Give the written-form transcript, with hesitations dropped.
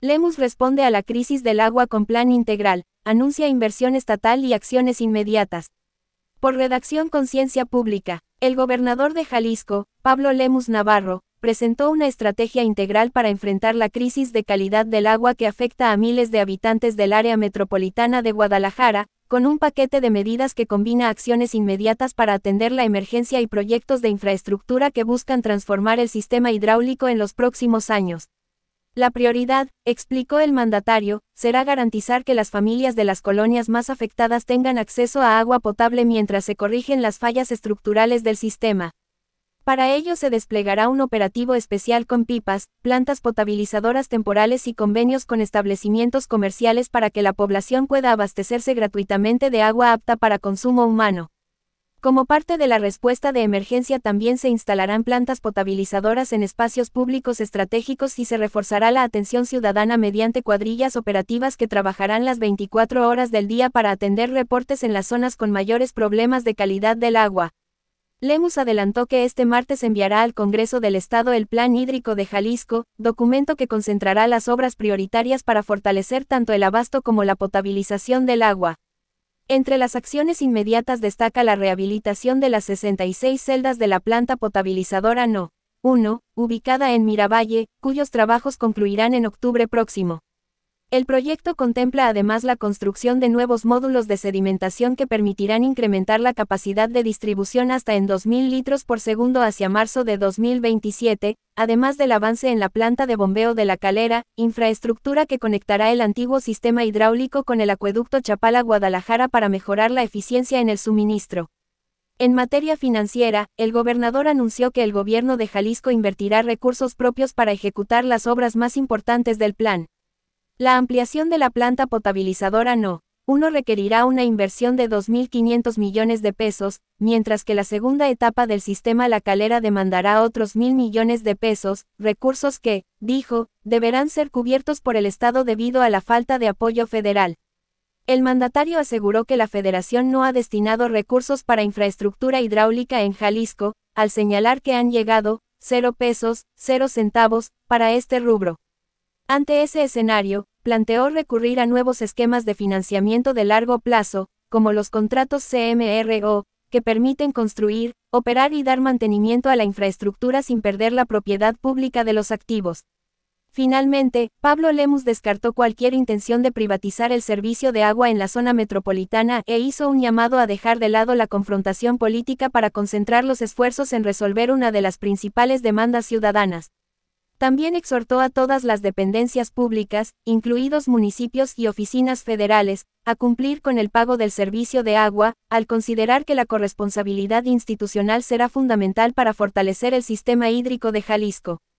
Lemus responde a la crisis del agua con plan integral, anuncia inversión estatal y acciones inmediatas. Por redacción Conciencia Pública, el gobernador de Jalisco, Pablo Lemus Navarro, presentó una estrategia integral para enfrentar la crisis de calidad del agua que afecta a miles de habitantes del área metropolitana de Guadalajara, con un paquete de medidas que combina acciones inmediatas para atender la emergencia y proyectos de infraestructura que buscan transformar el sistema hidráulico en los próximos años. La prioridad, explicó el mandatario, será garantizar que las familias de las colonias más afectadas tengan acceso a agua potable mientras se corrigen las fallas estructurales del sistema. Para ello se desplegará un operativo especial con pipas, plantas potabilizadoras temporales y convenios con establecimientos comerciales para que la población pueda abastecerse gratuitamente de agua apta para consumo humano. Como parte de la respuesta de emergencia también se instalarán plantas potabilizadoras en espacios públicos estratégicos y se reforzará la atención ciudadana mediante cuadrillas operativas que trabajarán las 24 horas del día para atender reportes en las zonas con mayores problemas de calidad del agua. Lemus adelantó que este martes enviará al Congreso del Estado el Plan Hídrico de Jalisco, documento que concentrará las obras prioritarias para fortalecer tanto el abasto como la potabilización del agua. Entre las acciones inmediatas destaca la rehabilitación de las 66 celdas de la planta potabilizadora No. 1, ubicada en Miravalle, cuyos trabajos concluirán en octubre próximo. El proyecto contempla además la construcción de nuevos módulos de sedimentación que permitirán incrementar la capacidad de distribución hasta en 2.000 litros por segundo hacia marzo de 2027, además del avance en la planta de bombeo de La Calera, infraestructura que conectará el antiguo sistema hidráulico con el acueducto Chapala-Guadalajara para mejorar la eficiencia en el suministro. En materia financiera, el gobernador anunció que el gobierno de Jalisco invertirá recursos propios para ejecutar las obras más importantes del plan. La ampliación de la planta potabilizadora No. 1 requerirá una inversión de 2.500 millones de pesos, mientras que la segunda etapa del sistema La Calera demandará otros 1.000 millones de pesos, recursos que, dijo, deberán ser cubiertos por el Estado debido a la falta de apoyo federal. El mandatario aseguró que la Federación no ha destinado recursos para infraestructura hidráulica en Jalisco, al señalar que han llegado 0 pesos, 0 centavos, para este rubro. Ante ese escenario, planteó recurrir a nuevos esquemas de financiamiento de largo plazo, como los contratos CMRO, que permiten construir, operar y dar mantenimiento a la infraestructura sin perder la propiedad pública de los activos. Finalmente, Pablo Lemus descartó cualquier intención de privatizar el servicio de agua en la zona metropolitana e hizo un llamado a dejar de lado la confrontación política para concentrar los esfuerzos en resolver una de las principales demandas ciudadanas. También exhortó a todas las dependencias públicas, incluidos municipios y oficinas federales, a cumplir con el pago del servicio de agua, al considerar que la corresponsabilidad institucional será fundamental para fortalecer el sistema hídrico de Jalisco.